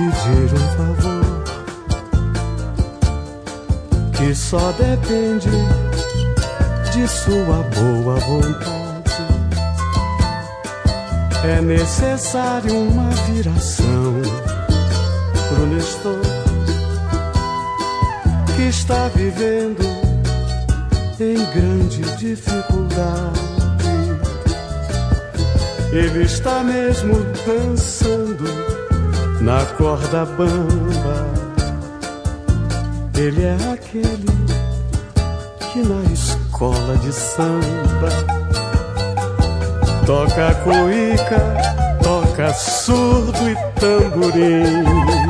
pedir um favor que só depende de sua boa vontade. É necessário uma viração pro Nestor, que está vivendo em grande dificuldade. Ele está mesmo dançando na corda bamba. Ele é aquele que na escola de samba toca cuíca, toca surdo e tamborim.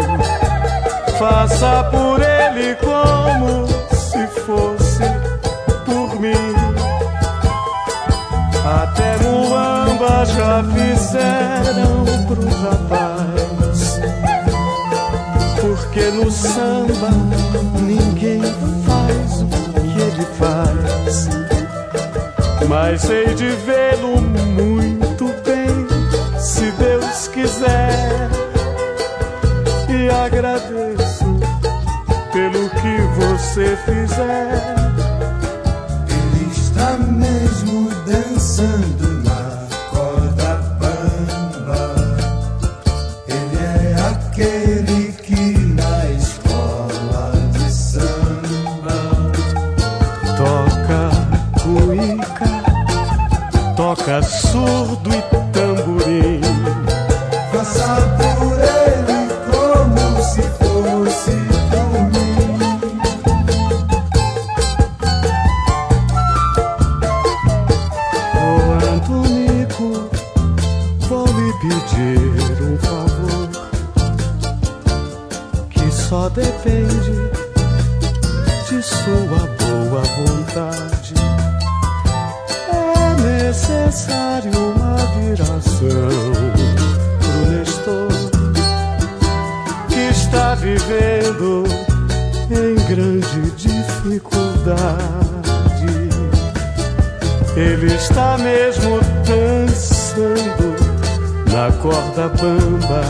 Faça por ele como se fosse por mim. Até muamba já fizeram pro rapaz, porque no samba ninguém faz o que ele faz. Mas hei de vê-lo muito bem, se Deus quiser, e agradeço pelo que você fizer. Ele está mesmo dançando na corda bamba. Ele é aquele que na escola de samba toca cuíca, toca surdo e tamborim. Faça por ele como se fosse por mim. Ô Antonico, vou lhe pedir um favor que só depende de sua boa vontade. É necessário uma viração pro Nestor, que está vivendo em grande dificuldade. Ele está mesmo dançando na corda bamba.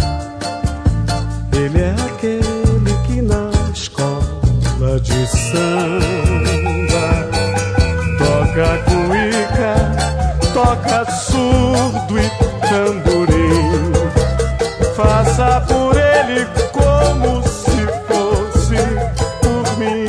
Ele é aquele que na escola de samba toca cuíca, toca surdo e tamborim. Faça por ele como se fosse por mim.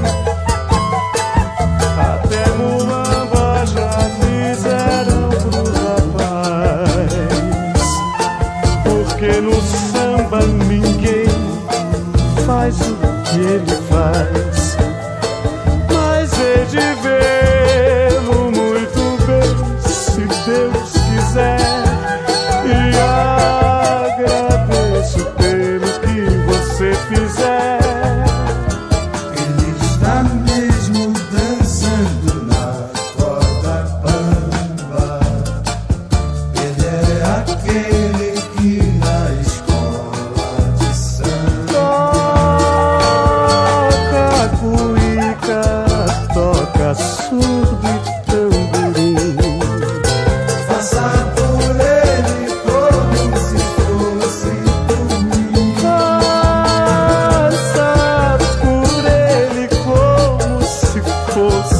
Até muamba já fizeram pro rapaz, porque no samba ninguém faz o que ele faz. Mas hei de vê-lo muito bem, se Deus quiser, e agradeço pelo que você fizer. Ele está mesmo dançando na corda bamba. Ele é aquele que na escola de samba Toca cuíca, toca surdo e tamborim. faça por ele como se fosse por mim. Faça por ele como se fosse